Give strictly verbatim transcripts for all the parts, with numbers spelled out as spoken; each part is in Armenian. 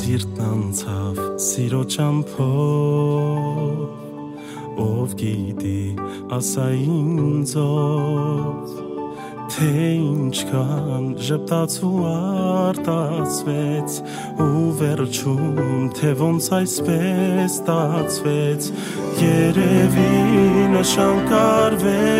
Սիրտնանցավ սիրո ճամփով Ով գիտի ասա ինձով Թե ինչքան ժպտաց ու արտացվեց Ու վերջում թե ոնց այսպես ստացվեց Երևի նշան կար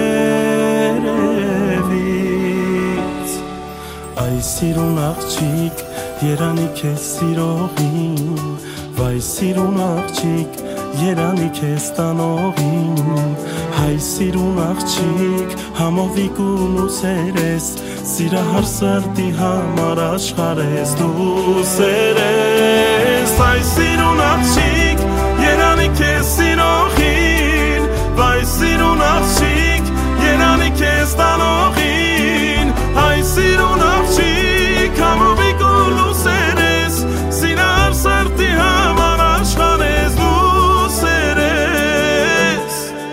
վերևից Այ սիրուն աղջիկ Երանի քեզ սիրողին Վայ սիրուն աղջիկ Երանի քեզ տանողին Հայ սիրուն աղջիկ Համովիկ ու լուսերես Սիրահար սրտի համար աշխարհես դու սերես Այ սիրուն աղջիկ Երանի քեզ սիրողին Վայ սիրուն աղջիկ Երանի քեզ տանողին Հայ սիրուն աղջիկ Համովիկ ու լուսերես Սիրահար սրտի համար աշխարհես դու սերես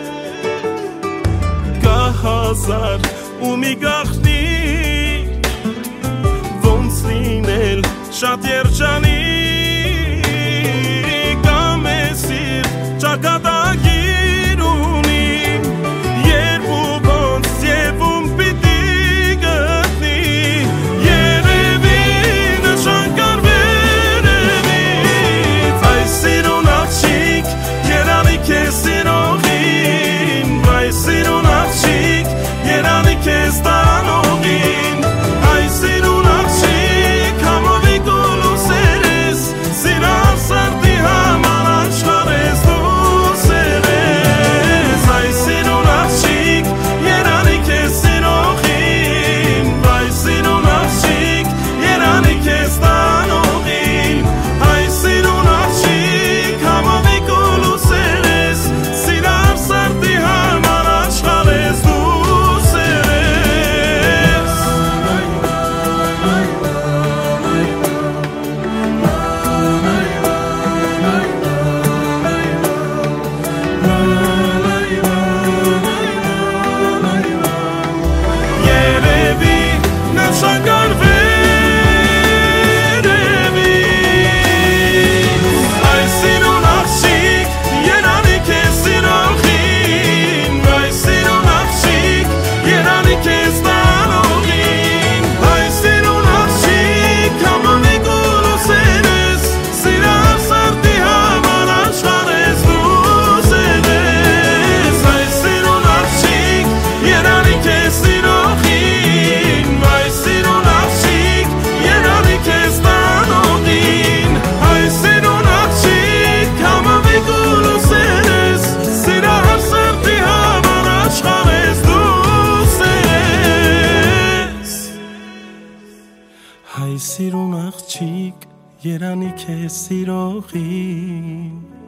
Կա հազար ու մի գաղտնիք Ոնց լինել շատ երջանիկ Կա մեզ սիրտ ճակատագիր ունի Երբ ու ոնց և ում պիտի գտնի Երևի նշան կար վերևից Այ սիրուն աղջիկ երանի քեզ սիրողին Այ սիրուն աղջիկ երանի քեզ տանողին Այ սիրուն աղջիկ համովիկ ու լուսերես Սիրահար սրտի համար աշխարհես դու սերես Այ սիրուն աղջիկ երանի քեզ սիրողին Այ սիրուն աղջիկ երանի քեզ տանողին Այ սիրուն աղջիկ համովիկ ու լուսերես Սիրահար սրտի համար աշխարհես դու սերես Երևի նշան կար վերևից Այ սիրուն աղջիկ երանի քեզ սիրողին Այ սիրուն աղջիկ երանի քեզ տանողին Այ սիրուն աղջիկ համովիկ ու լուսերես Սիրահար սրտի համար աշխարհես դու սերես Այ սիրուն աղջիկ երանի քեզ սիրողին Այ սիրուն աղջիկ երանի քեզ տանողին Այ սիրուն աղջիկ համովիկ ու լուսերես Սիրահար սրտի համար աշխարհես դու սերես Հայ սիրուն աղջիկ երանի քեզ սիրողին